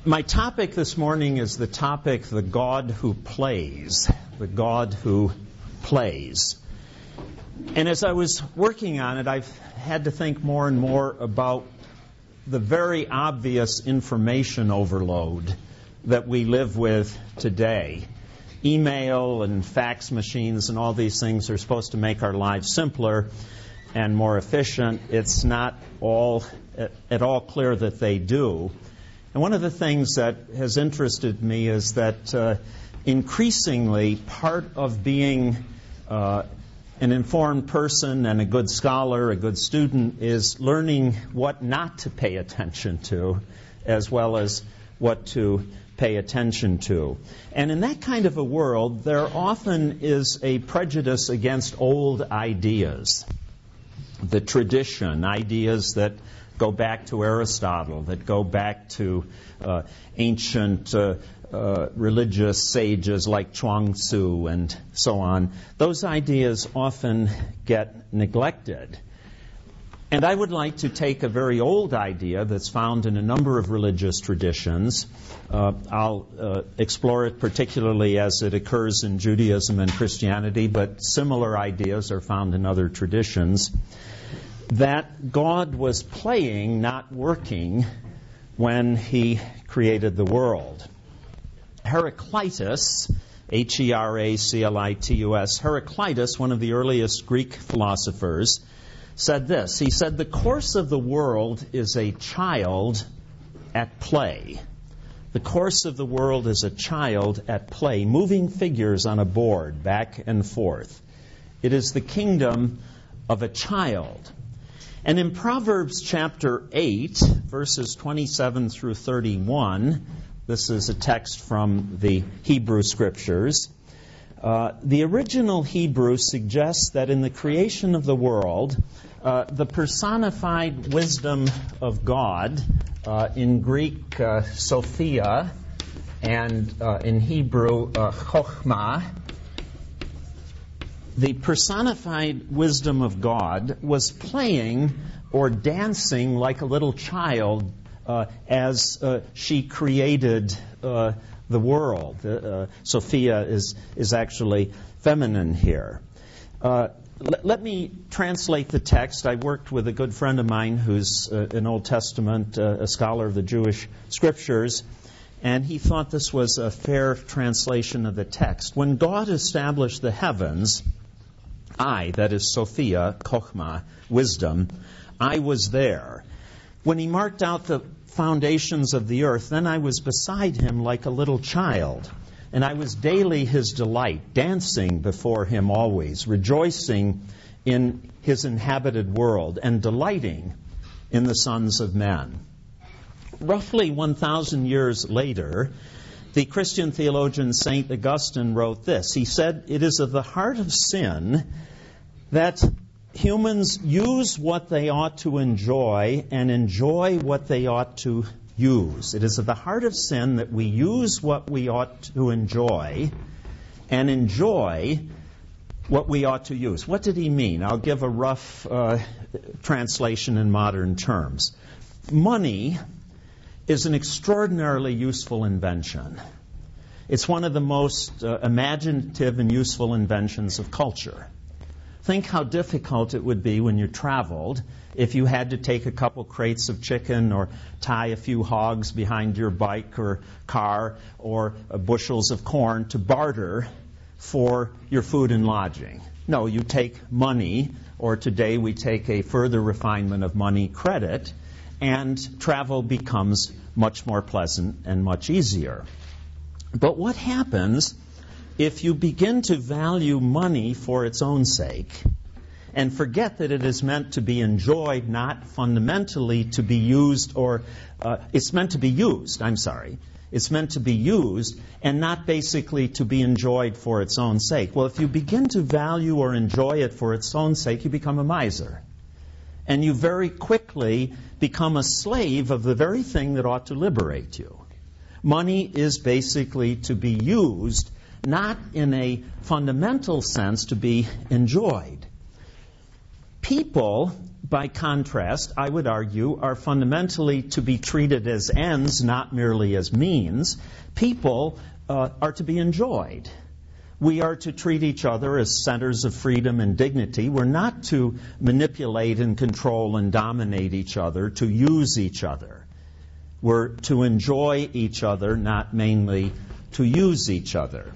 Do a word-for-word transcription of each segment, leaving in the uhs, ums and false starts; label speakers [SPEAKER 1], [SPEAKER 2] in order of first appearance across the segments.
[SPEAKER 1] My topic this morning is the topic, the God who plays. The God who plays. And as I was working on it, I've had to think more and more about the very obvious information overload that we live with today. Email and fax machines and all these things are supposed to make our lives simpler and more efficient. It's not all at all clear that they do. And one of the things that has interested me is that uh, increasingly part of being uh, an informed person and a good scholar, a good student, is learning what not to pay attention to as well as what to pay attention to. And in that kind of a world, there often is a prejudice against old ideas, the tradition, ideas that go back to Aristotle, that go back to uh, ancient uh, uh, religious sages like Chuang Tzu and so on. Those ideas often get neglected. And I would like to take a very old idea that's found in a number of religious traditions. Uh, I'll uh, explore it particularly as it occurs in Judaism and Christianity, but similar ideas are found in other traditions. That God was playing, not working, when He created the world. Heraclitus, H E R A C L I T U S, Heraclitus, one of the earliest Greek philosophers, said this. He said, "The course of the world is a child at play. The course of the world is a child at play, moving figures on a board back and forth. It is the kingdom of a child." And in Proverbs chapter eight, verses twenty-seven through thirty-one, this is a text from the Hebrew Scriptures. Uh, the original Hebrew suggests that in the creation of the world, uh, the personified wisdom of God, uh, in Greek, uh, Sophia, and uh, in Hebrew, uh, Chokhmah, the personified wisdom of God was playing or dancing like a little child uh, as uh, she created uh, the world. Uh, Sophia is, is actually feminine here. Uh, l- let me translate the text. I worked with a good friend of mine who's uh, an Old Testament, uh, a scholar of the Jewish Scriptures, and he thought this was a fair translation of the text. When God established the heavens, I, that is Sophia, Chokhmah, wisdom, I was there. When He marked out the foundations of the earth, then I was beside Him like a little child, and I was daily His delight, dancing before Him always, rejoicing in His inhabited world, and delighting in the sons of men. Roughly one thousand years later, the Christian theologian Saint Augustine wrote this. He said, "It is of the heart of sin that humans use what they ought to enjoy and enjoy what they ought to use. It is of the heart of sin that we use what we ought to enjoy and enjoy what we ought to use." What did he mean? I'll give a rough uh, translation in modern terms. Money is an extraordinarily useful invention. It's one of the most uh, imaginative and useful inventions of culture. Think how difficult it would be when you traveled if you had to take a couple crates of chicken or tie a few hogs behind your bike or car or uh, bushels of corn to barter for your food and lodging. No, you take money, or today we take a further refinement of money, credit, and travel becomes much more pleasant and much easier. But what happens if you begin to value money for its own sake and forget that it is meant to be enjoyed, not fundamentally to be used, or uh, it's meant to be used, I'm sorry. It's meant to be used and not basically to be enjoyed for its own sake. Well, if you begin to value or enjoy it for its own sake, you become a miser. And you very quickly become a slave of the very thing that ought to liberate you. Money is basically to be used, not in a fundamental sense to be enjoyed. People by contrast, I would argue, are fundamentally to be treated as ends, not merely as means. People uh, are to be enjoyed. We are to treat each other as centers of freedom and dignity. We're not to manipulate and control and dominate each other, to use each other. We're to enjoy each other, not mainly to use each other.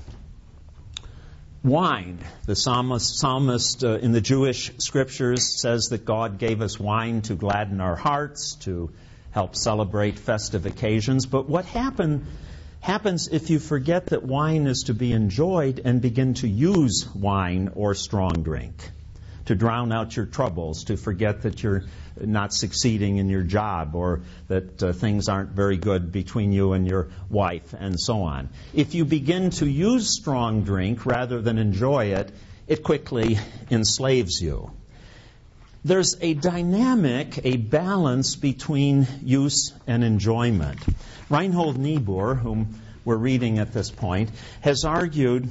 [SPEAKER 1] Wine. The psalmist, psalmist uh, in the Jewish scriptures says that God gave us wine to gladden our hearts, to help celebrate festive occasions. But what happened, happens if you forget that wine is to be enjoyed and begin to use wine or strong drink, to drown out your troubles, to forget that you're not succeeding in your job or that uh, things aren't very good between you and your wife and so on. If you begin to use strong drink rather than enjoy it, it quickly enslaves you. There's a dynamic, a balance between use and enjoyment. Reinhold Niebuhr, whom we're reading at this point, has argued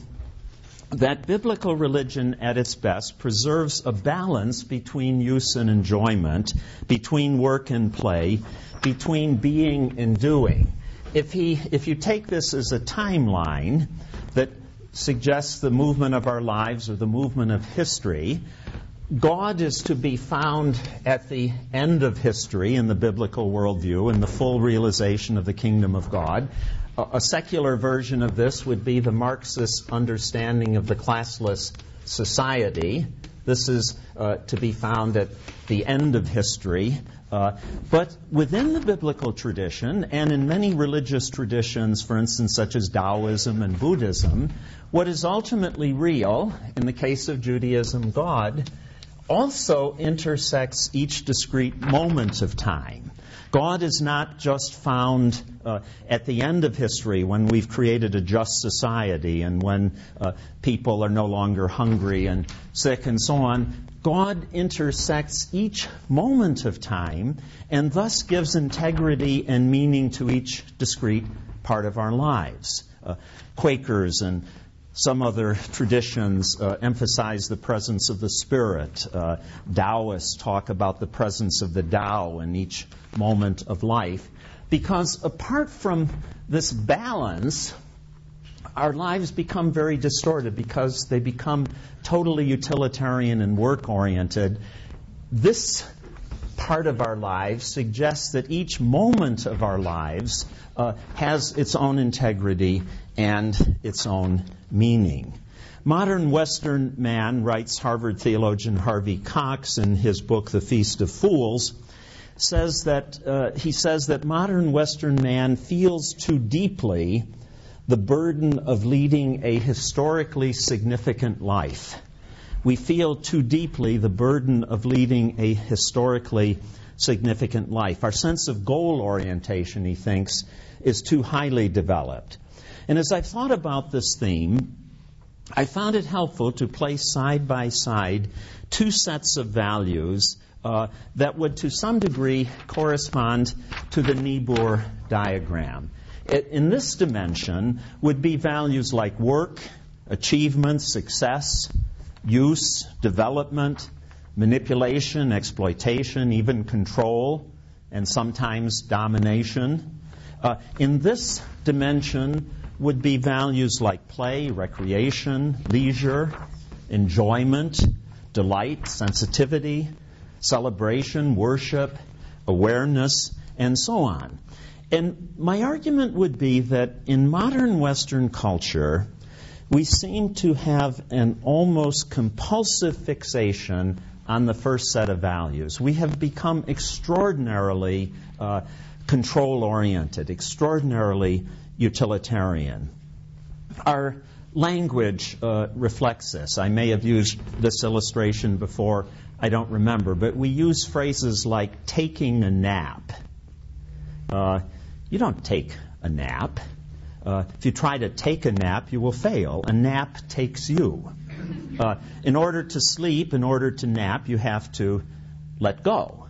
[SPEAKER 1] that biblical religion at its best preserves a balance between use and enjoyment, between work and play, between being and doing. If he, if you take this as a timeline that suggests the movement of our lives or the movement of history, God is to be found at the end of history in the biblical worldview, in the full realization of the kingdom of God. A secular version of this would be the Marxist understanding of the classless society. This is uh, to be found at the end of history. Uh, but within the biblical tradition, and in many religious traditions, for instance, such as Taoism and Buddhism, what is ultimately real, in the case of Judaism, God, also intersects each discrete moment of time. God is not just found uh, at the end of history when we've created a just society and when uh, people are no longer hungry and sick and so on. God intersects each moment of time and thus gives integrity and meaning to each discrete part of our lives. Uh, Quakers and some other traditions uh, emphasize the presence of the Spirit. Uh, Taoists talk about the presence of the Tao in each moment of life. Because apart from this balance, our lives become very distorted because they become totally utilitarian and work-oriented. This part of our lives suggests that each moment of our lives uh, has its own integrity and its own meaning. Modern Western man, writes Harvard theologian Harvey Cox in his book The Feast of Fools, says that uh, he says that modern Western man feels too deeply the burden of leading a historically significant life. We feel too deeply the burden of leading a historically significant life. Our sense of goal orientation, he thinks, is too highly developed. And as I've thought about this theme, I found it helpful to place side by side two sets of values uh, that would to some degree correspond to the Niebuhr diagram. It, in this dimension would be values like work, achievement, success, use, development, manipulation, exploitation, even control, and sometimes domination. Uh, in this dimension would be values like play, recreation, leisure, enjoyment, delight, sensitivity, celebration, worship, awareness, and so on. And my argument would be that in modern Western culture, we seem to have an almost compulsive fixation on the first set of values. We have become extraordinarily uh, control-oriented, extraordinarily utilitarian. Our language uh, reflects this. I may have used this illustration before, I don't remember, but we use phrases like taking a nap. Uh, you don't take a nap. Uh, if you try to take a nap, you will fail. A nap takes you. Uh, in order to sleep, in order to nap, you have to let go.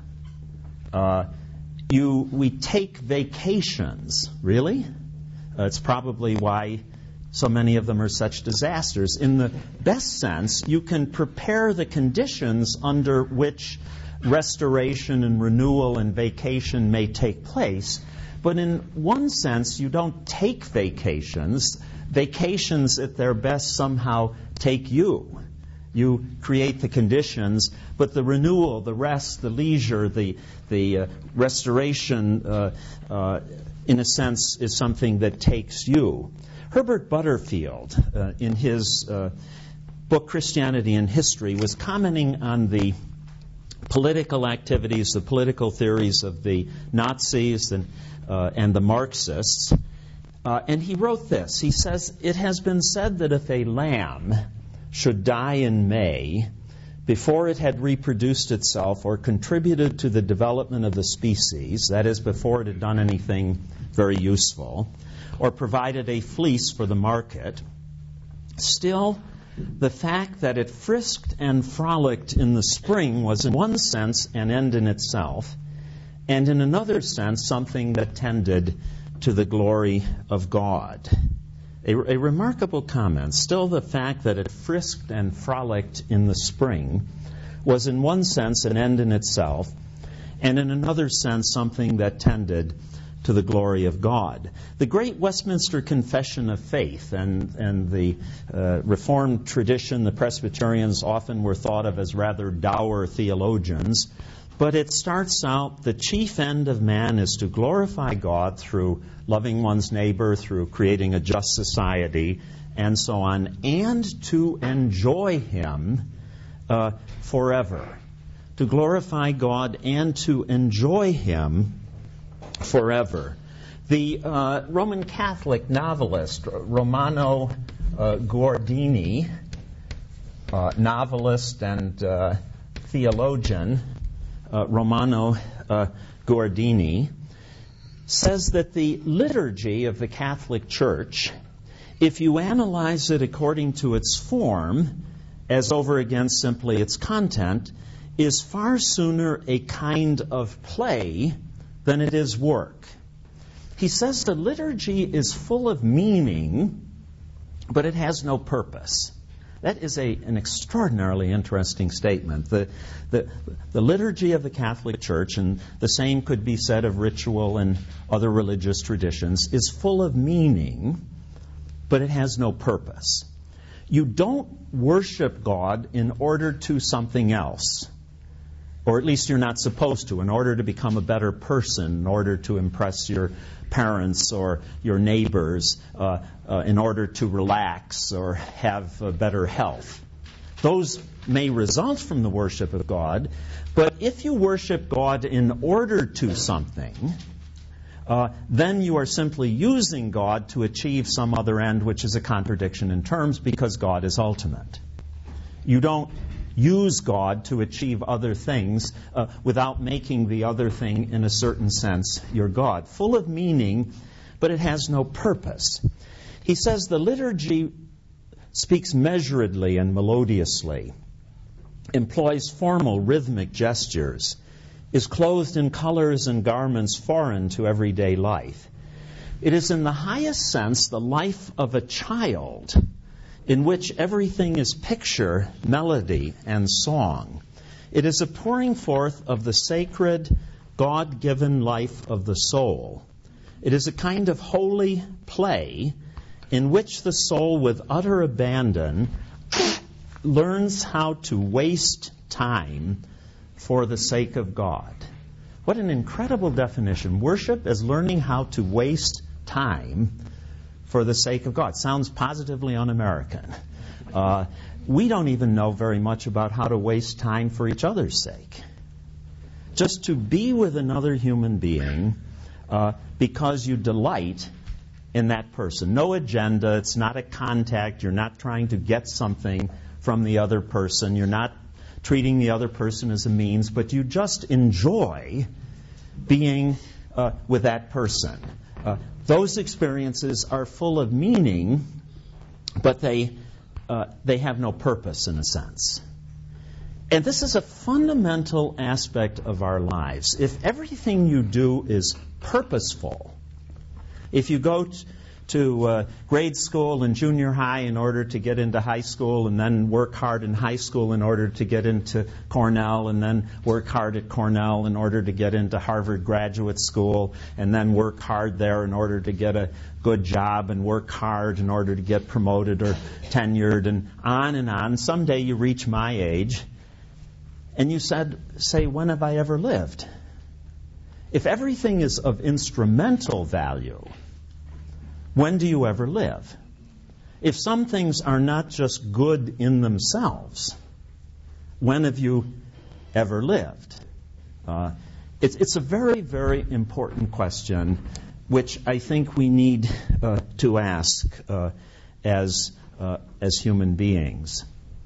[SPEAKER 1] Uh, you, we take vacations. Really? Uh, it's probably why so many of them are such disasters. In the best sense, you can prepare the conditions under which restoration and renewal and vacation may take place. But in one sense, you don't take vacations. Vacations at their best somehow take you. You create the conditions, but the renewal, the rest, the leisure, the the uh, restoration, uh, uh, in a sense, is something that takes you. Herbert Butterfield, uh, in his uh, book Christianity and History, was commenting on the political activities, the political theories of the Nazis and, uh, and the Marxists. Uh, and he wrote this. He says, "It has been said that if a lamb should die in May before it had reproduced itself or contributed to the development of the species, that is, before it had done anything very useful, or provided a fleece for the market, still the fact that it frisked and frolicked in the spring was in one sense an end in itself, and in another sense something that tended to the glory of God." A, a remarkable comment. Still, the fact that it frisked and frolicked in the spring was in one sense an end in itself, and in another sense something that tended to the glory of God. The great Westminster Confession of Faith and, and the uh, Reformed tradition, the Presbyterians often were thought of as rather dour theologians, but it starts out, the chief end of man is to glorify God through loving one's neighbor, through creating a just society, and so on, and to enjoy Him uh, forever. To glorify God and to enjoy Him forever. The uh, Roman Catholic novelist Romano uh, Guardini, uh, novelist and uh, theologian, Uh, Romano uh, Guardini, says that the liturgy of the Catholic Church, if you analyze it according to its form, as over against simply its content, is far sooner a kind of play than it is work. He says the liturgy is full of meaning, but it has no purpose. That is a, an extraordinarily interesting statement. The, the, the liturgy of the Catholic Church, and the same could be said of ritual and other religious traditions, is full of meaning, but it has no purpose. You don't worship God in order to something else, or at least you're not supposed to, in order to become a better person, in order to impress your parents or your neighbors, uh, uh, in order to relax or have uh, better health. Those may result from the worship of God, but if you worship God in order to something, uh, then you are simply using God to achieve some other end, which is a contradiction in terms, because God is ultimate. You don't use God to achieve other things uh, without making the other thing, in a certain sense, your God. Full of meaning, but it has no purpose. He says the liturgy speaks measuredly and melodiously, employs formal rhythmic gestures, is clothed in colors and garments foreign to everyday life. It is in the highest sense the life of a child, in which everything is picture, melody, and song. It is a pouring forth of the sacred, God-given life of the soul. It is a kind of holy play in which the soul, with utter abandon, learns how to waste time for the sake of God. What an incredible definition. Worship as learning how to waste time for the sake of God. Sounds positively un-American. Uh, we don't even know very much about how to waste time for each other's sake. Just to be with another human being uh, because you delight in that person. No agenda. It's not a contact. You're not trying to get something from the other person. You're not treating the other person as a means, but you just enjoy being uh, with that person. Uh, those experiences are full of meaning, but they uh, they have no purpose in a sense. And this is a fundamental aspect of our lives. If everything you do is purposeful, if you go t- to uh, grade school and junior high in order to get into high school, and then work hard in high school in order to get into Cornell, and then work hard at Cornell in order to get into Harvard Graduate School, and then work hard there in order to get a good job, and work hard in order to get promoted or tenured, and on and on. Someday you reach my age, and you said, say, when have I ever lived? If everything is of instrumental value, when do you ever live? If some things are not just good in themselves, when have you ever lived? Uh, it's, it's a very, very important question, which I think we need uh, to ask uh, as uh, as human beings.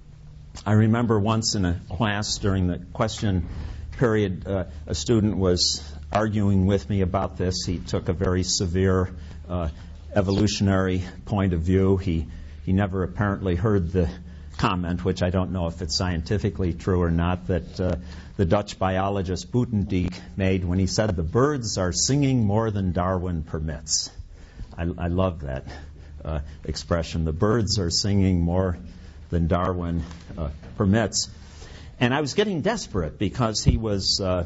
[SPEAKER 1] I remember once in a class during the question period, uh, a student was arguing with me about this. He took a very severe uh, evolutionary point of view. He he never apparently heard the comment, which I don't know if it's scientifically true or not, that uh, the Dutch biologist Buitendijk made when he said the birds are singing more than Darwin permits. I, I love that uh, expression. The birds are singing more than Darwin uh, permits. And I was getting desperate because he was uh,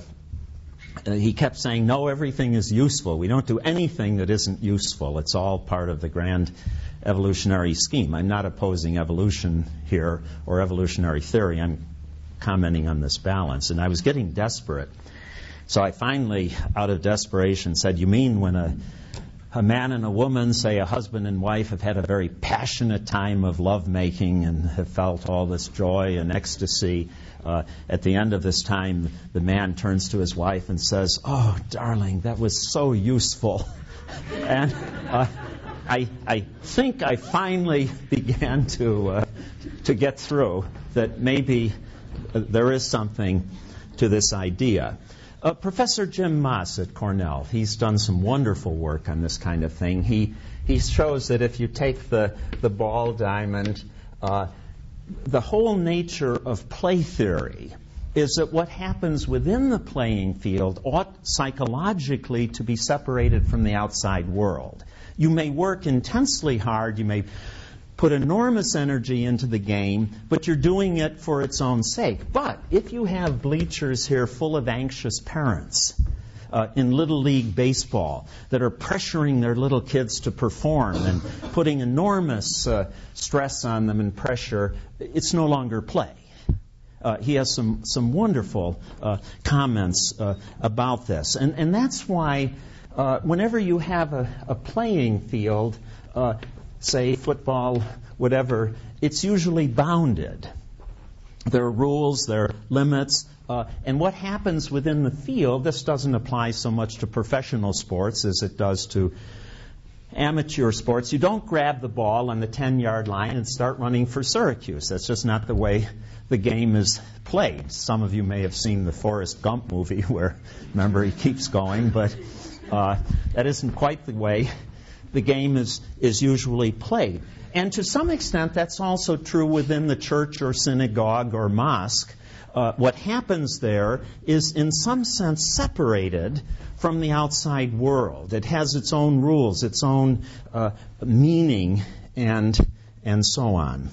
[SPEAKER 1] he kept saying, no, everything is useful. We don't do anything that isn't useful. It's all part of the grand evolutionary scheme. I'm not opposing evolution here or evolutionary theory. I'm commenting on this balance. And I was getting desperate. So I finally, out of desperation, said, you mean when a a man and a woman, say a husband and wife, have had a very passionate time of lovemaking and have felt all this joy and ecstasy. Uh, at the end of this time, the man turns to his wife and says, oh, darling, that was so useful. and uh, I, I think I finally began to, uh, to get through that maybe uh, there is something to this idea. Uh, Professor Jim Moss at Cornell, he's done some wonderful work on this kind of thing. He he shows that if you take the, the ball diamond, uh, the whole nature of play theory is that what happens within the playing field ought psychologically to be separated from the outside world. You may work intensely hard, you may put enormous energy into the game, but you're doing it for its own sake. But if you have bleachers here full of anxious parents uh, in Little League baseball that are pressuring their little kids to perform and putting enormous uh, stress on them and pressure, it's no longer play. Uh, he has some, some wonderful uh, comments uh, about this. And, and that's why uh, whenever you have a, a playing field, uh, say football, whatever, it's usually bounded. There are rules, there are limits, uh, and what happens within the field, this doesn't apply so much to professional sports as it does to amateur sports. You don't grab the ball on the ten-yard line and start running for Syracuse. That's just not the way the game is played. Some of you may have seen the Forrest Gump movie where, remember, he keeps going, but uh, that isn't quite the way the game is, is usually played. And to some extent, that's also true within the church or synagogue or mosque. Uh, what happens there is, in some sense, separated from the outside world. It has its own rules, its own uh, meaning, and, and so on.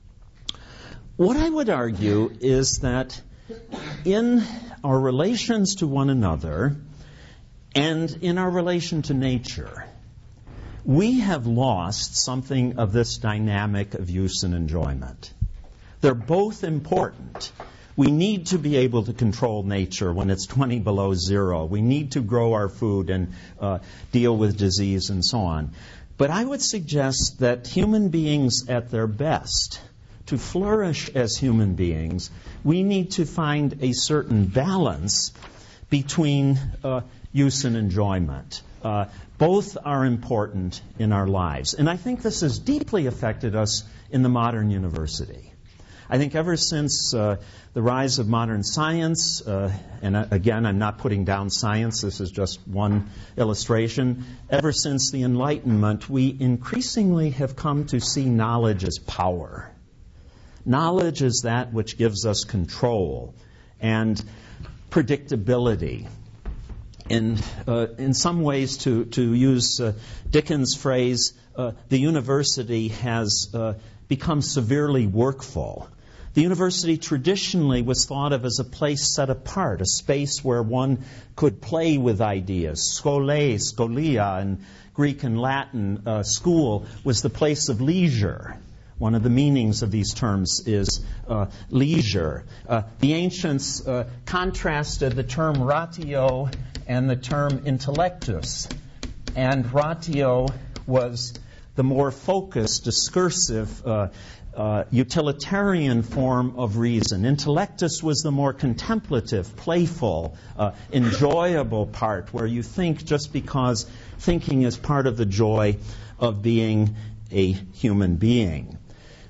[SPEAKER 1] What I would argue is that in our relations to one another and in our relation to nature, we have lost something of this dynamic of use and enjoyment. They're both important. We need to be able to control nature when it's twenty below zero. We need to grow our food and uh, deal with disease and so on. But I would suggest that human beings at their best, to flourish as human beings, we need to find a certain balance between uh, use and enjoyment. Uh, both are important in our lives. And I think this has deeply affected us in the modern university. I think ever since uh, the rise of modern science, uh, and uh, again, I'm not putting down science, this is just one illustration, ever since the Enlightenment, we increasingly have come to see knowledge as power. Knowledge is that which gives us control and predictability. In uh, in some ways, to to use uh, Dickens' phrase, uh, the university has uh, become severely workful. The university traditionally was thought of as a place set apart, a space where one could play with ideas. Scholae, scholia, in Greek and Latin, uh, school was the place of leisure. One of the meanings of these terms is uh, leisure. Uh, the ancients uh, contrasted the term ratio and the term intellectus. And ratio was the more focused, discursive, uh, uh, utilitarian form of reason. Intellectus was the more contemplative, playful, uh, enjoyable part, where you think just because thinking is part of the joy of being a human being.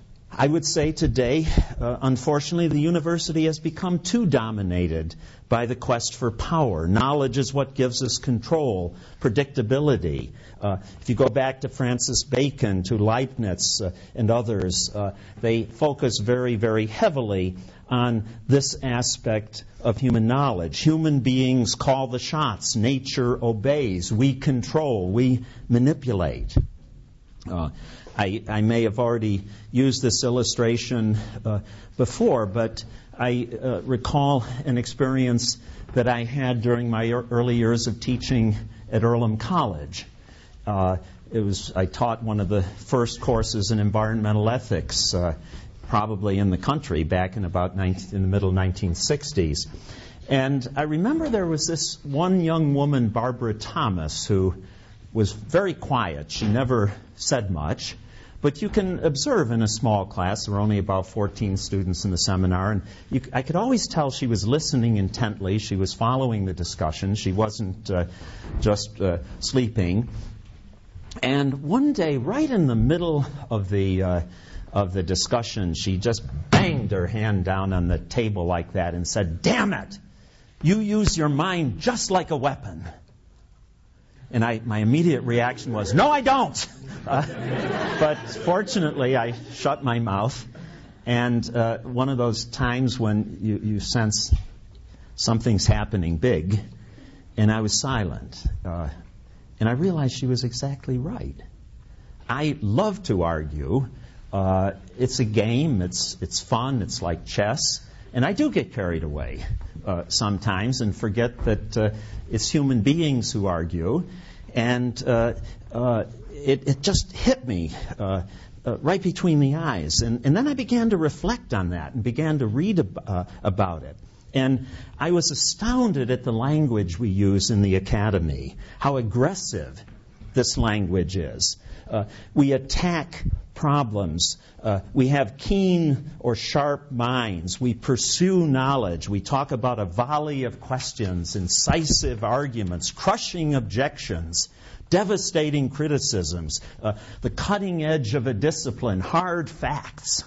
[SPEAKER 1] I would say today, uh, unfortunately, the university has become too dominated by the quest for power. Knowledge is what gives us control, predictability. Uh, if you go back to Francis Bacon, to Leibniz, uh, and others, uh, they focus very, very heavily on this aspect of human knowledge. Human beings call the shots. Nature obeys. We control. We manipulate. Uh, I, I may have already used this illustration uh, before, but I uh, recall an experience that I had during my early years of teaching at Earlham College. Uh, it was I taught one of the first courses in environmental ethics, uh, probably in the country, back in about nineteen, in the middle nineteen sixties. And I remember there was this one young woman, Barbara Thomas, who was very quiet. She never said much. But you can observe in a small class, there were only about fourteen students in the seminar, and you, I could always tell she was listening intently. She was following the discussion. She wasn't uh, just uh, sleeping. And one day, right in the middle of the uh, of the discussion, she just banged her hand down on the table like that and said, "Damn it! You use your mind just like a weapon." And I, my immediate reaction was, "No, I don't." Uh, but fortunately, I shut my mouth. And uh, one of those times when you, you sense something's happening big, and I was silent. Uh, and I realized she was exactly right. I love to argue. Uh, it's a game. It's it's fun. It's like chess. And I do get carried away uh, sometimes and forget that uh, it's human beings who argue. And uh, uh, it, it just hit me uh, uh, right between the eyes. And, and then I began to reflect on that and began to read ab- uh, about it. And I was astounded at the language we use in the academy, how aggressive this language is. Uh, we attack problems. Uh, we have keen or sharp minds. We pursue knowledge. We talk about a volley of questions, incisive arguments, crushing objections, devastating criticisms, uh, the cutting edge of a discipline, hard facts.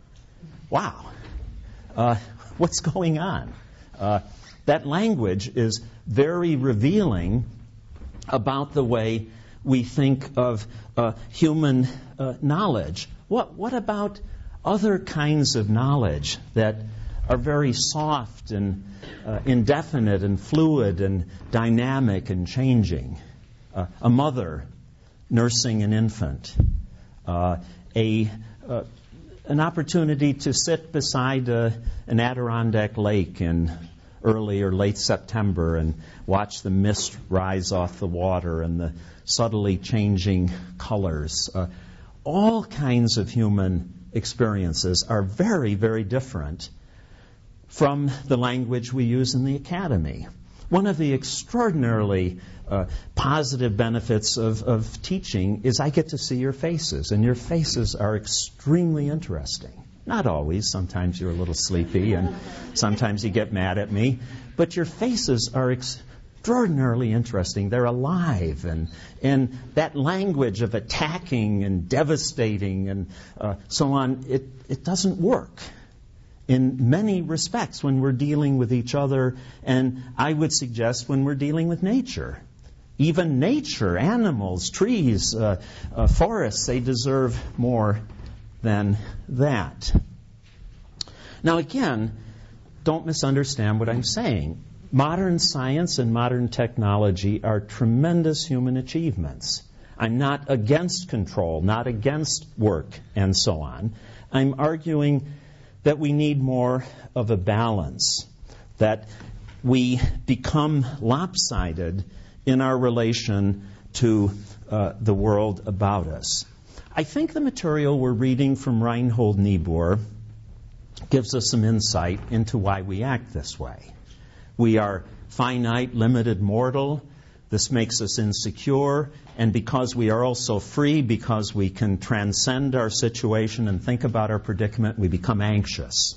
[SPEAKER 1] Wow. Uh, what's going on? Uh, that language is very revealing about the way we think of uh, human uh, knowledge. What what about other kinds of knowledge that are very soft and uh, indefinite and fluid and dynamic and changing? Uh, a mother nursing an infant, uh, a uh, an opportunity to sit beside a, an Adirondack lake in early or late September and watch the mist rise off the water and the subtly changing colors. Uh, all kinds of human experiences are very, very different from the language we use in the academy. One of the extraordinarily uh, positive benefits of, of teaching is I get to see your faces, and your faces are extremely interesting. Not always. Sometimes you're a little sleepy, and sometimes you get mad at me. But your faces are extraordinarily interesting. They're alive, and and that language of attacking and devastating and uh, so on, it, it doesn't work in many respects when we're dealing with each other, and I would suggest when we're dealing with nature. Even nature, animals, trees, uh, uh, forests, they deserve more than that. Now again, don't misunderstand what I'm saying. modern science and modern technology are tremendous human achievements. I'm not against control, not against work, and so on. I'm arguing that we need more of a balance, that we become lopsided in our relation to uh, the world about us. I think the material we're reading from Reinhold Niebuhr gives us some insight into why we act this way. We are finite, limited, mortal. This makes us insecure. And because we are also free, because we can transcend our situation and think about our predicament, we become anxious.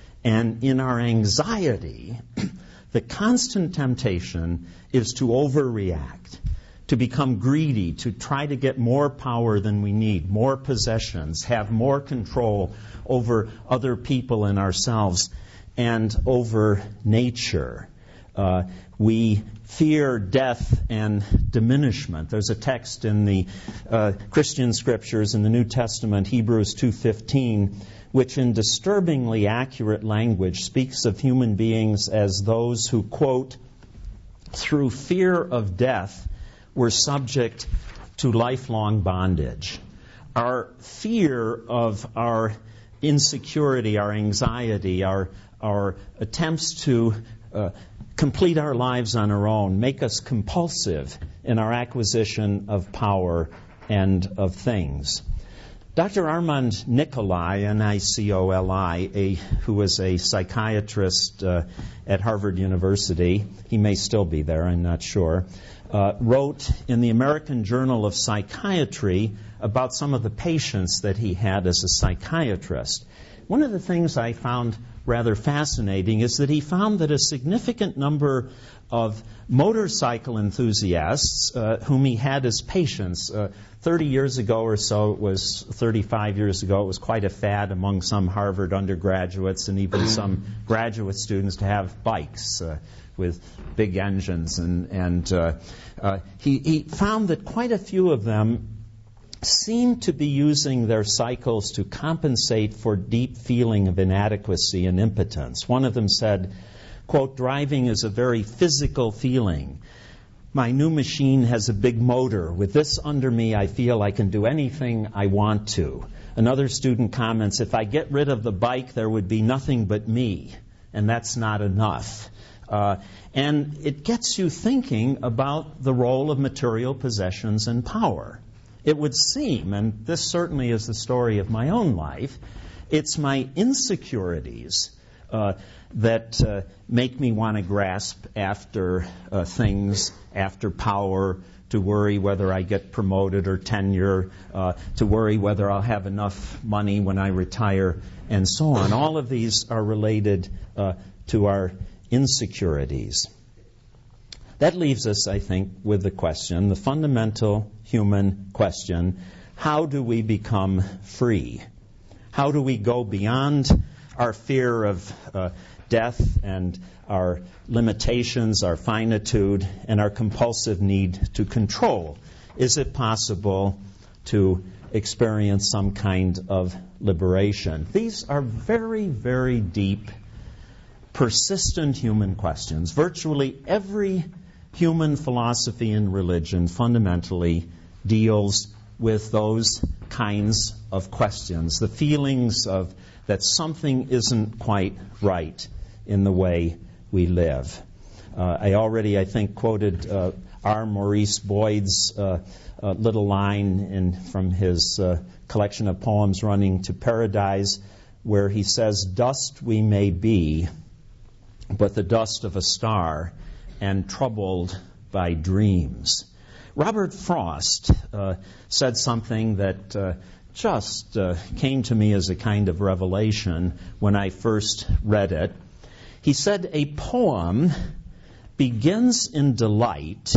[SPEAKER 1] And in our anxiety, the constant temptation is to overreact, to become greedy, to try to get more power than we need, more possessions, have more control over other people and ourselves, and over nature. Uh, we fear death and diminishment. There's a text in the uh, Christian scriptures in the New Testament, Hebrews two fifteen, which in disturbingly accurate language speaks of human beings as those who, quote, through fear of death were subject to lifelong bondage. Our fear of our insecurity, our anxiety, our, our attempts to uh, complete our lives on our own make us compulsive in our acquisition of power and of things. Doctor Armand Nicolai, N I C O L I, a, who was a psychiatrist uh, at Harvard University, he may still be there, I'm not sure, uh, wrote in the American Journal of Psychiatry about some of the patients that he had as a psychiatrist. One of the things I found rather fascinating is that he found that a significant number of motorcycle enthusiasts uh, whom he had as patients, uh, thirty years ago or so, it was thirty-five years ago, it was quite a fad among some Harvard undergraduates and even some graduate students to have bikes uh, with big engines. And, and uh, uh, he, he found that quite a few of them seem to be using their cycles to compensate for deep feeling of inadequacy and impotence. One of them said, quote, driving is a very physical feeling. My new machine has a big motor. With this under me, I feel I can do anything I want to. Another student comments, if I get rid of the bike, there would be nothing but me, and that's not enough. Uh, and it gets you thinking about the role of material possessions and power. It would seem, and this certainly is the story of my own life, it's my insecurities uh, that uh, make me want to grasp after uh, things, after power, to worry whether I get promoted or tenure, uh, to worry whether I'll have enough money when I retire, and so on. All of these are related uh, to our insecurities. That leaves us, I think, with the question, the fundamental human question, how do we become free? How do we go beyond our fear of uh, death and our limitations, our finitude, and our compulsive need to control? Is it possible to experience some kind of liberation? These are very, very deep, persistent human questions. Virtually every human philosophy and religion fundamentally deals with those kinds of questions, the feelings of that something isn't quite right in the way we live. Uh, I already, I think, quoted uh, R. Maurice Boyd's uh, uh, little line in, from his uh, collection of poems, Running to Paradise, where he says, dust we may be, but the dust of a star, and troubled by dreams. Robert Frost uh, said something that uh, just uh, came to me as a kind of revelation when I first read it. He said, a poem begins in delight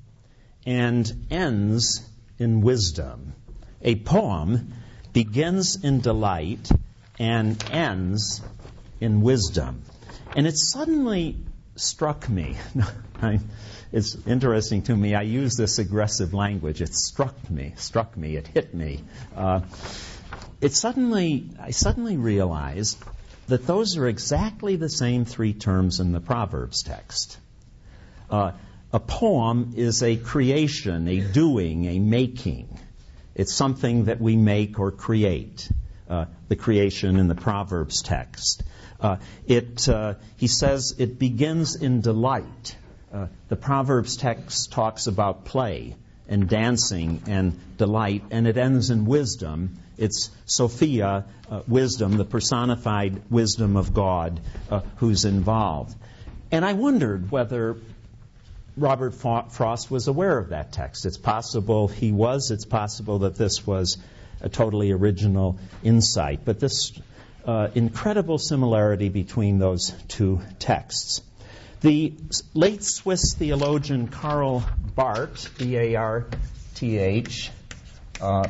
[SPEAKER 1] and ends in wisdom. A poem begins in delight and ends in wisdom. And it suddenly struck me. I, it's interesting to me. I use this aggressive language. It struck me, struck me, it hit me. Uh, it suddenly, I suddenly realized that those are exactly the same three terms in the Proverbs text. Uh, a poem is a creation, a doing, a making. It's something that we make or create, uh, the creation in the Proverbs text. Uh, it, uh, he says it begins in delight. Uh, the Proverbs text talks about play and dancing and delight, and it ends in wisdom. It's Sophia, uh, wisdom, the personified wisdom of God, uh, who's involved. And I wondered whether Robert Frost was aware of that text. It's possible he was. It's possible that this was a totally original insight. But this uh, incredible similarity between those two texts. The late Swiss theologian Karl Barth, B A R T H, uh,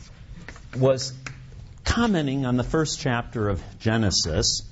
[SPEAKER 1] was commenting on the first chapter of Genesis,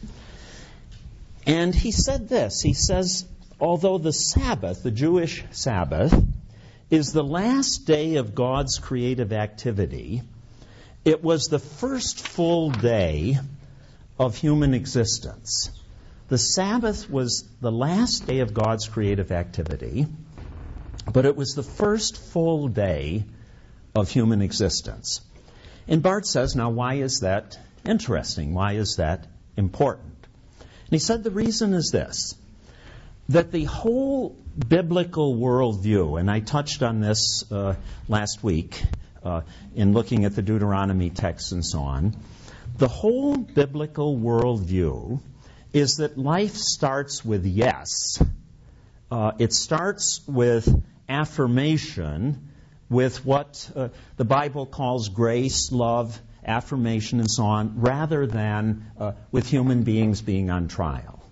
[SPEAKER 1] and he said this. He says, although the Sabbath, the Jewish Sabbath, is the last day of God's creative activity, it was the first full day of human existence. The Sabbath was the last day of God's creative activity, but it was the first full day of human existence. And Barth says, now why is that interesting? Why is that important? And he said the reason is this, that the whole biblical worldview, and I touched on this uh, last week uh, in looking at the Deuteronomy texts and so on, the whole biblical worldview is that life starts with yes. Uh, it starts with affirmation, with what uh, the Bible calls grace, love, affirmation, and so on, rather than uh, with human beings being on trial.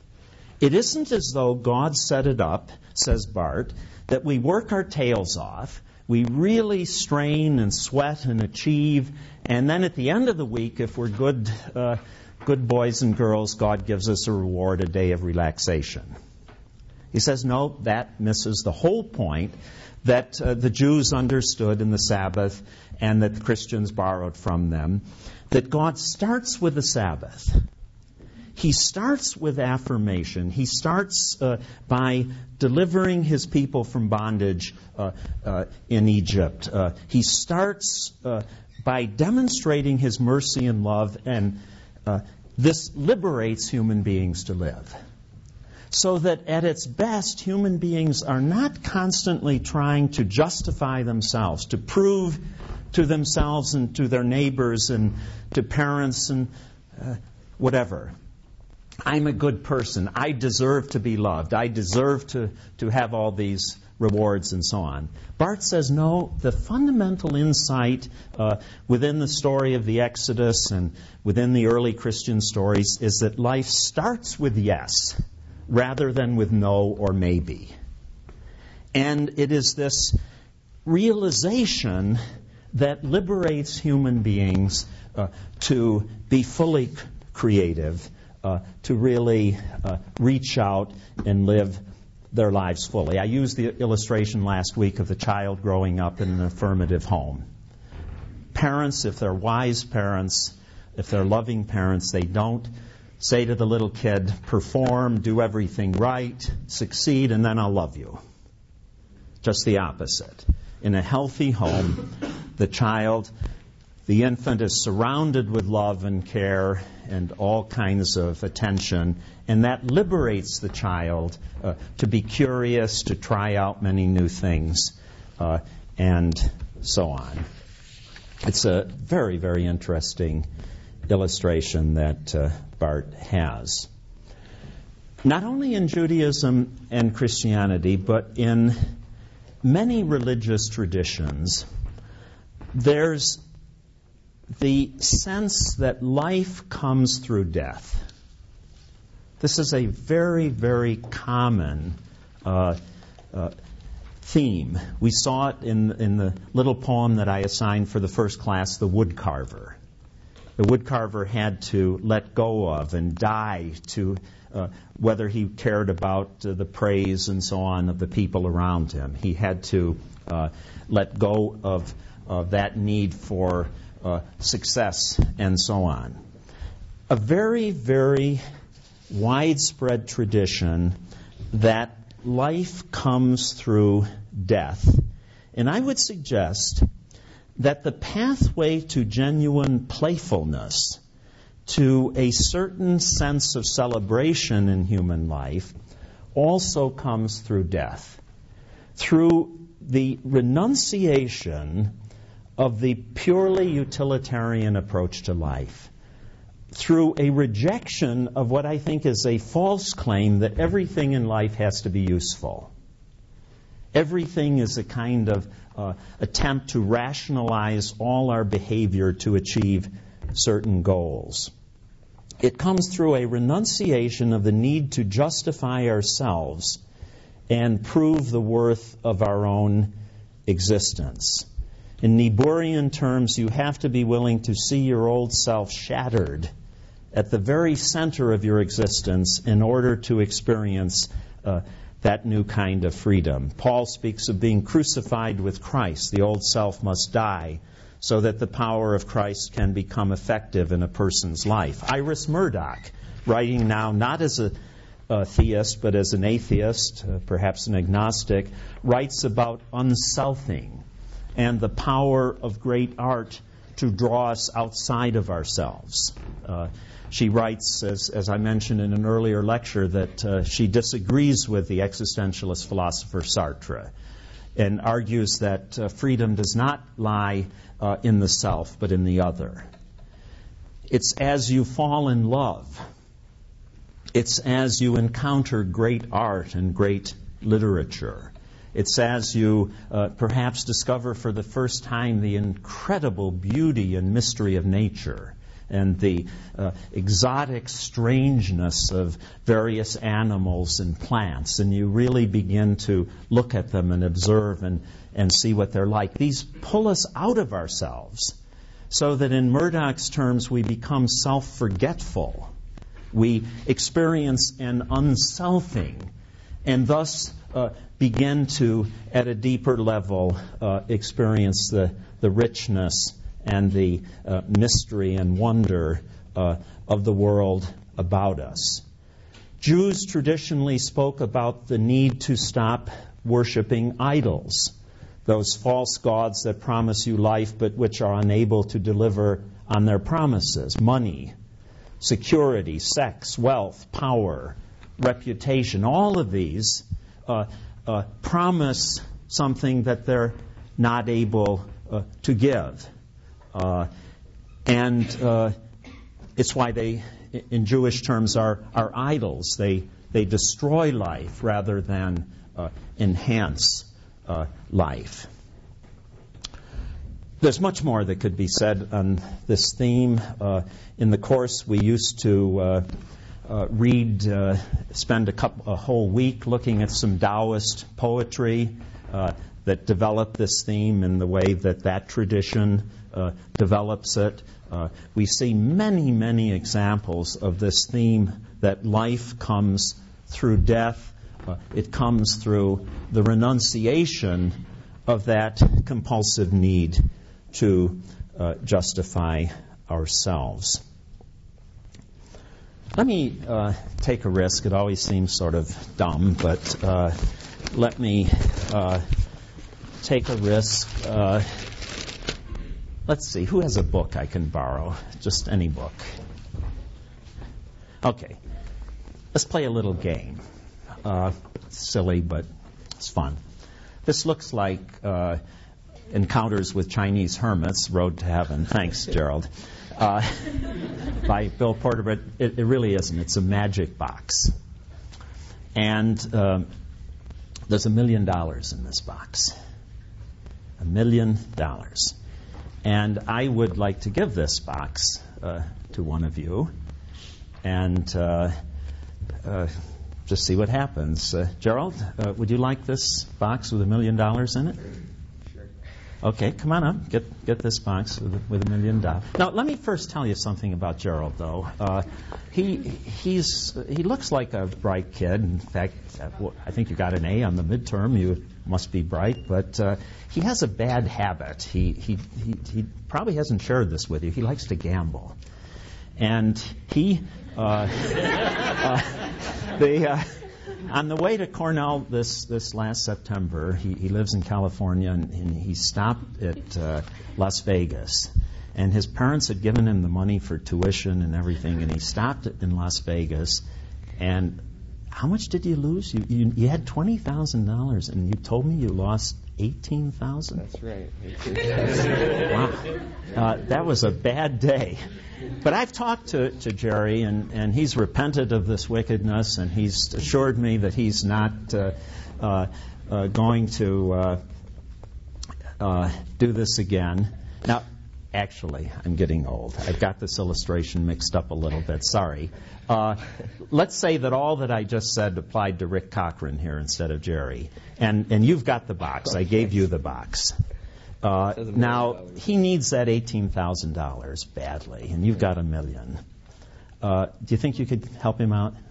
[SPEAKER 1] It isn't as though God set it up, says Barth, that we work our tails off, we really strain and sweat and achieve, and then at the end of the week, if we're good uh, good boys and girls, God gives us a reward, a day of relaxation. He says, no, that misses the whole point that uh, the Jews understood in the Sabbath and that the Christians borrowed from them, that God starts with the Sabbath. He starts with affirmation. He starts uh, by delivering his people from bondage uh, uh, in Egypt. Uh, he starts uh, by demonstrating his mercy and love, and uh, this liberates human beings to live. So that at its best, human beings are not constantly trying to justify themselves, to prove to themselves and to their neighbors and to parents and uh, whatever. I'm a good person. I deserve to be loved. I deserve to, to have all these rewards and so on. Barth says, no, the fundamental insight uh, within the story of the Exodus and within the early Christian stories is that life starts with yes, rather than with no or maybe. And it is this realization that liberates human beings uh, to be fully creative, uh, to really uh, reach out and live their lives fully. I used the illustration last week of the child growing up in an affirmative home. Parents, if they're wise parents, if they're loving parents, they don't say to the little kid, perform, do everything right, succeed, and then I'll love you. Just the opposite. In a healthy home, the child, the infant is surrounded with love and care and all kinds of attention, and that liberates the child uh, to be curious, to try out many new things, uh, and so on. It's a very, very interesting illustration that uh, Barth has. Not only in Judaism and Christianity, but in many religious traditions, there's the sense that life comes through death. This is a very, very common uh, uh, theme. We saw it in, in the little poem that I assigned for the first class, The Woodcarver. The woodcarver had to let go of and die to uh, whether he cared about uh, the praise and so on of the people around him. He had to uh, let go of, of that need for uh, success and so on. a very, very widespread tradition that life comes through death. And I would suggest that the pathway to genuine playfulness, to a certain sense of celebration in human life, also comes through death. Through the renunciation of the purely utilitarian approach to life. Through a rejection of what I think is a false claim that everything in life has to be useful. Everything is a kind of uh, attempt to rationalize all our behavior to achieve certain goals. It comes through a renunciation of the need to justify ourselves and prove the worth of our own existence. In Niebuhrian terms, you have to be willing to see your old self shattered at the very center of your existence in order to experience uh, that new kind of freedom. Paul speaks of being crucified with Christ. The old self must die so that the power of Christ can become effective in a person's life. Iris Murdoch, writing now not as a, a theist but as an atheist, uh, perhaps an agnostic, writes about unselfing and the power of great art to draw us outside of ourselves. Uh, she writes, as, as I mentioned in an earlier lecture, that uh, she disagrees with the existentialist philosopher Sartre and argues that uh, freedom does not lie uh, in the self, but in the other. It's as you fall in love. It's as you encounter great art and great literature. It's as you uh, perhaps discover for the first time the incredible beauty and mystery of nature and the uh, exotic strangeness of various animals and plants, and you really begin to look at them and observe and, and see what they're like. These pull us out of ourselves so that in Murdoch's terms we become self-forgetful. We experience an unselfing and thus uh, begin to, at a deeper level, uh, experience the, the richness and the uh, mystery and wonder uh, of the world about us. Jews traditionally spoke about the need to stop worshiping idols, those false gods that promise you life but which are unable to deliver on their promises. Money, security, sex, wealth, power, reputation, all of these uh, uh, promise something that they're not able uh, to give. Uh, and uh, it's why they, in Jewish terms, are, are idols. They, they destroy life rather than uh, enhance uh, life. There's much more that could be said on this theme. Uh, in the course, we used to uh, uh, read, uh, spend a, couple, a whole week looking at some Taoist poetry uh, that developed this theme in the way that that tradition uh, develops it. Uh, we see many, many examples of this theme that life comes through death. Uh, it comes through the renunciation of that compulsive need to uh, justify ourselves. Let me uh, take a risk. It always seems sort of dumb, but uh, let me uh, take a risk. Uh, let's see, who has a book I can borrow? Just any book. Okay, let's play a little game. Uh, it's silly, but it's fun. This looks like uh, Encounters with Chinese Hermits, Road to Heaven. Thanks, Gerald. Uh, by Bill Porter, but it, it really isn't. It's a magic box. And uh, there's a million dollars in this box. A million dollars. And I would like to give this box uh, to one of you and uh, uh, just see what happens. Uh, Gerald, uh, would you like this box with a million dollars in it? Okay, come on up. Get get this box with, with a million dollars. Now, let me first tell you something about Gerald, though. Uh, he he's he looks like a bright kid. In fact, I think you got an A on the midterm. You must be bright, but uh, he has a bad habit. He, he he he probably hasn't shared this with you. He likes to gamble, and he, uh, uh, the, uh, on the way to Cornell this, this last September, he, he lives in California, and, and he stopped at uh, Las Vegas. And his parents had given him the money for tuition and everything, and he stopped in Las Vegas. And how much did you lose? You you, you had twenty thousand dollars, and you told me you lost eighteen thousand dollars?
[SPEAKER 2] That's right. eighteen thousand dollars.
[SPEAKER 1] Wow. Uh, that was a bad day. But I've talked to, to Jerry, and, and he's repented of this wickedness, and he's assured me that he's not uh, uh, uh, going to uh, uh, do this again. Now, actually, I'm getting old. I've got this illustration mixed up a little bit. Sorry. Uh, let's say that all that I just said applied to Rick Cochran here instead of Jerry. And, and you've got the box. I gave you the box. Uh, now, he needs that eighteen thousand dollars badly, and you've got a million. Uh, do you think you could help him out?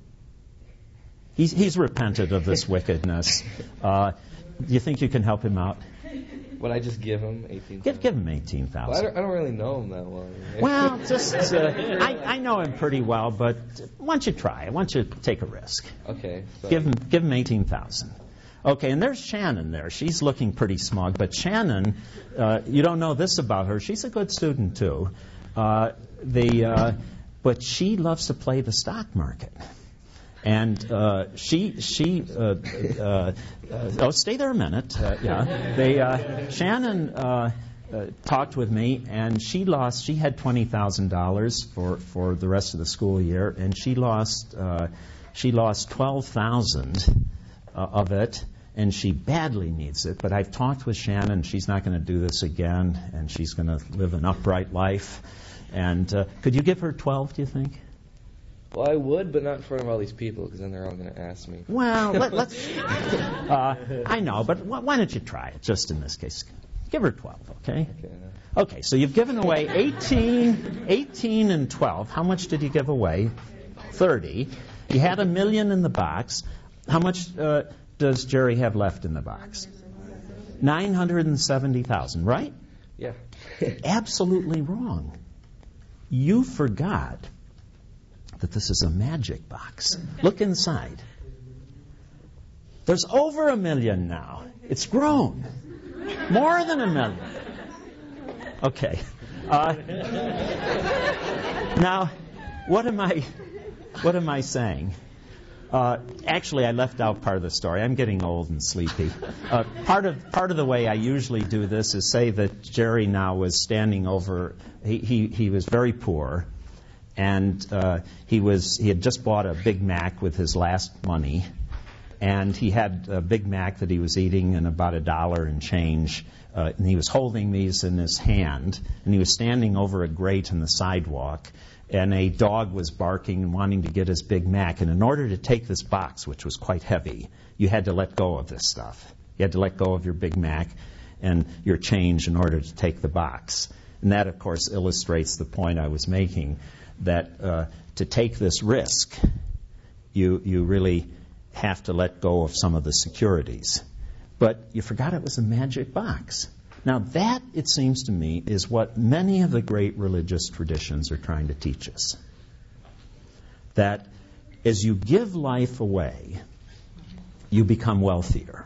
[SPEAKER 1] He's, he's repented of this wickedness. Uh, do you think you can help him out?
[SPEAKER 2] Would I just give him eighteen thousand dollars?
[SPEAKER 1] Give, give him eighteen thousand dollars.
[SPEAKER 2] Well, I, don't, I don't really know him that well.
[SPEAKER 1] Well, just, uh, I, I know him pretty well, but why don't you try? Why don't you take a risk?
[SPEAKER 2] Okay. So.
[SPEAKER 1] Give him, give him eighteen thousand dollars. Okay, and there's Shannon there. She's looking pretty smug, but Shannon, uh, you don't know this about her. She's a good student too. Uh, the, uh, but she loves to play the stock market. And uh, she, she, uh, uh, uh, oh, stay there a minute. Uh, yeah, they, uh, Shannon uh, uh, talked with me, and she lost. She had twenty thousand dollars for for the rest of the school year, and she lost. Uh, she lost twelve thousand uh, of it, and she badly needs it. But I've talked with Shannon. She's not going to do this again, and she's going to live an upright life. And uh, could you give her twelve? Do you think?
[SPEAKER 2] Well, I would, but not in front of all these people, because then they're all going to ask me.
[SPEAKER 1] Well, let, let's... Uh, I know, but wh- why don't you try it, just in this case? Give her twelve, okay?
[SPEAKER 2] Okay.
[SPEAKER 1] Okay, so you've given away eighteen, eighteen and twelve. How much did you give away? thirty. You had a million in the box. How much uh, does Jerry have left in the box? nine hundred seventy thousand, right?
[SPEAKER 2] Yeah.
[SPEAKER 1] Absolutely wrong. You forgot that this is a magic box. Look inside. There's over a million now. It's grown. More than a million. Okay. Uh, now, what am I, what am I saying? Uh, actually, I left out part of the story. I'm getting old and sleepy. Uh, part of part of the way I usually do this is say that Jerry now was standing over. He he, he was very poor. And uh, he was he had just bought a Big Mac with his last money, and he had a Big Mac that he was eating and about a dollar and change, uh, and he was holding these in his hand, and he was standing over a grate in the sidewalk, and a dog was barking and wanting to get his Big Mac, and in order to take this box, which was quite heavy, you had to let go of this stuff. You had to let go of your Big Mac and your change in order to take the box. And that, of course, illustrates the point I was making, that uh, to take this risk, you you really have to let go of some of the securities. But you forgot it was a magic box. Now that, it seems to me, is what many of the great religious traditions are trying to teach us. That as you give life away, you become wealthier.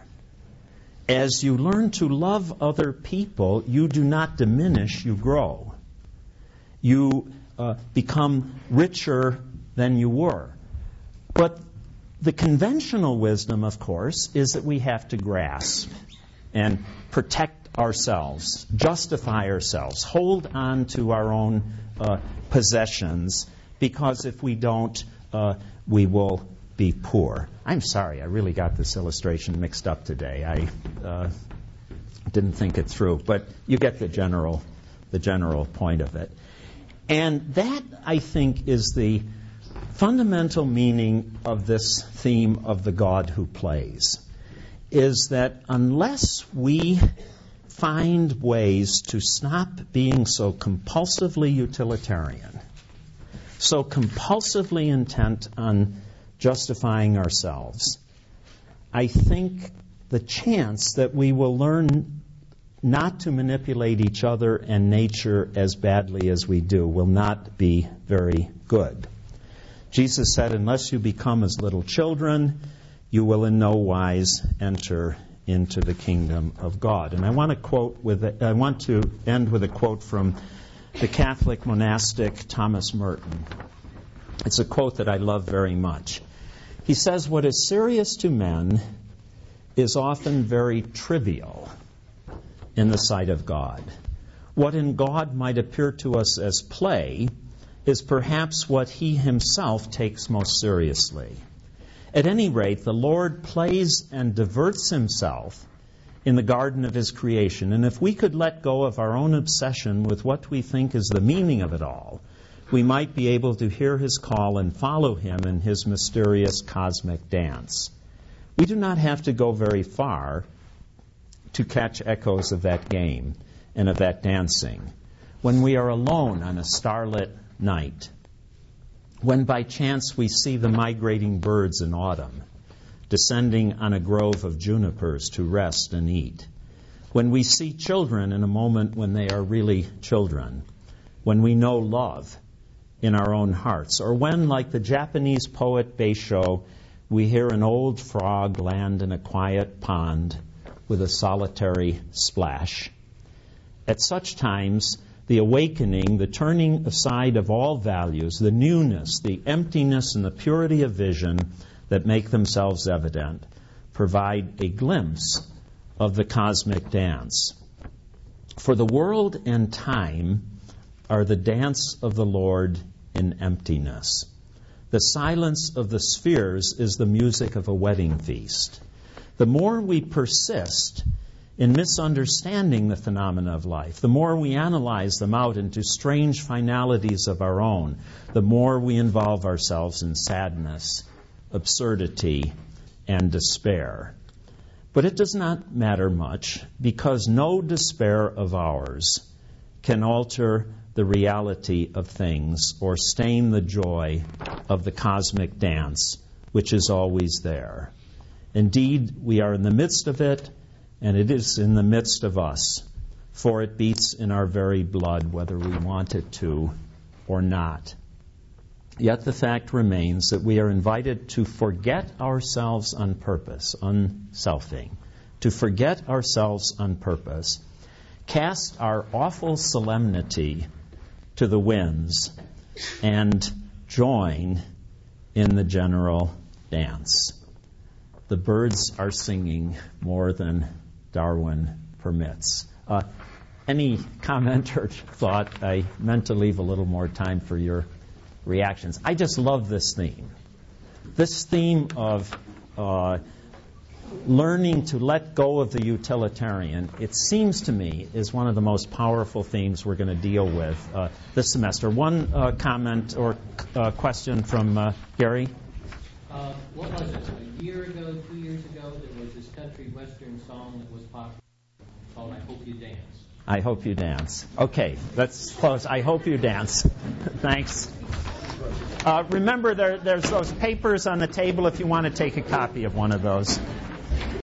[SPEAKER 1] As you learn to love other people, you do not diminish, you grow. You Uh, become richer than you were. But the conventional wisdom, of course, is that we have to grasp and protect ourselves, justify ourselves, hold on to our own uh, possessions, because if we don't, uh, we will be poor. I'm sorry, I really got this illustration mixed up today. I uh, didn't think it through, but you get the general, the general point of it. And that, I think, is the fundamental meaning of this theme of the God who plays, is that unless we find ways to stop being so compulsively utilitarian, so compulsively intent on justifying ourselves, I think the chance that we will learn not to manipulate each other and nature as badly as we do will not be very good. Jesus said, unless you become as little children, you will in no wise enter into the kingdom of God. And I want to quote with a, I want to end with a quote from the Catholic monastic Thomas Merton. It's a quote that I love very much. He says, what is serious to men is often very trivial in the sight of God. What in God might appear to us as play is perhaps what he himself takes most seriously. At any rate, the Lord plays and diverts himself in the garden of his creation. And if we could let go of our own obsession with what we think is the meaning of it all, we might be able to hear his call and follow him in his mysterious cosmic dance. We do not have to go very far to catch echoes of that game and of that dancing. When we are alone on a starlit night, when by chance we see the migrating birds in autumn, descending on a grove of junipers to rest and eat, when we see children in a moment when they are really children, when we know love in our own hearts, or when, like the Japanese poet Beisho, we hear an old frog land in a quiet pond with a solitary splash. At such times, the awakening, the turning aside of all values, the newness, the emptiness, and the purity of vision that make themselves evident, provide a glimpse of the cosmic dance. For the world and time are the dance of the Lord in emptiness. The silence of the spheres is the music of a wedding feast. The more we persist in misunderstanding the phenomena of life, the more we analyze them out into strange finalities of our own, the more we involve ourselves in sadness, absurdity, and despair. But it does not matter much, because no despair of ours can alter the reality of things or stain the joy of the cosmic dance, which is always there. Indeed, we are in the midst of it, and it is in the midst of us, for it beats in our very blood, whether we want it to or not. Yet the fact remains that we are invited to forget ourselves on purpose, unselfing, to forget ourselves on purpose, cast our awful solemnity to the winds, and join in the general dance. The birds are singing more than Darwin permits. Uh, any comment or thought? I meant to leave a little more time for your reactions. I just love this theme. This theme of uh, learning to let go of the utilitarian, it seems to me, is one of the most powerful themes we're going to deal with uh, this semester. One uh, comment or uh, question from uh, Gary?
[SPEAKER 3] Uh, what was it? A year ago, two years ago, there was this country western song that was popular called I Hope You Dance.
[SPEAKER 1] I Hope You Dance. Okay, let's close. I Hope You Dance. Thanks. Uh, remember, there, there's those papers on the table if you want to take a copy of one of those.